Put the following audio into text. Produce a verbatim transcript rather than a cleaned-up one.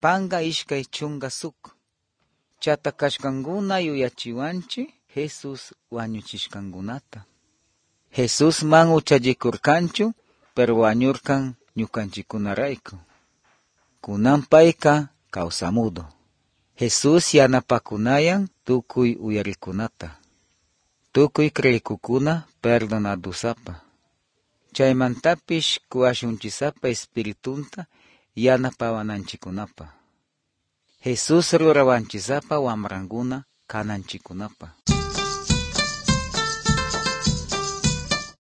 panka ishkay chunka suk. Chata kashkankuna yuyachiwanchi Jesus wañuchishkankunata. Jesus man uchallikurkanchu, pero wañurkan ñukanchikunarayku. Kunan payka kawsamudo. Jesus yanapakunayan tukuy uyarikunata. Tukuy kreyikukuna perdonadusapa. Chaymantapish kuwashunchisapa espiritunta yanapawananchikunapa. Jesus rurawanchisapa wamrankuna kananchikunapa.